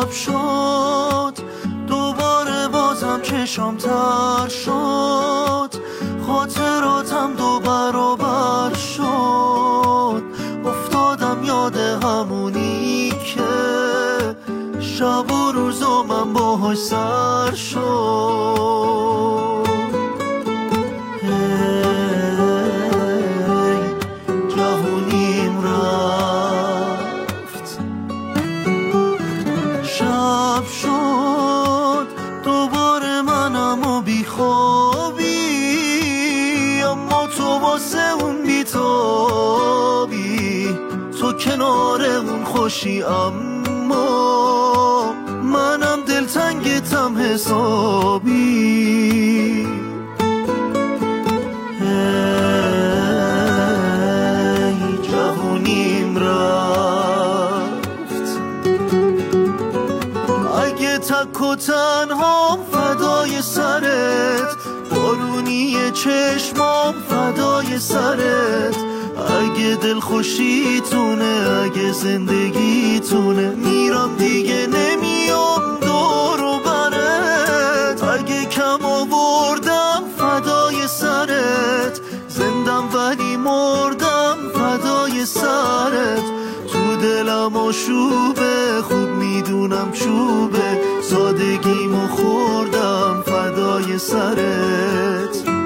شب شد دوباره بازم چشام تر شد، خاطراتم دو برابر شد، افتادم یاد همونی که شب و روزا من باهاش سر شد. جوونیم رفت، شب شد دوباره منم و بیخوابی، اما تو واسه اون بیتابی، تو کنار اون خوشی اما منم دلتنگتم حسابی. جوونیم رفت، اگه تک و تنهام فدای سرت، بارونی چشمام فدای سرت، اگه دل خوشیتونه اگه زندگیتونه، میرم دیگه نمیام دور و برت، اگه کم آوردم فدای سرت، زندم ولی مردم فدای سرت، تو دلم آشوبه خوب میدونم چوبه، سادگیمو خوردم فدای سرت.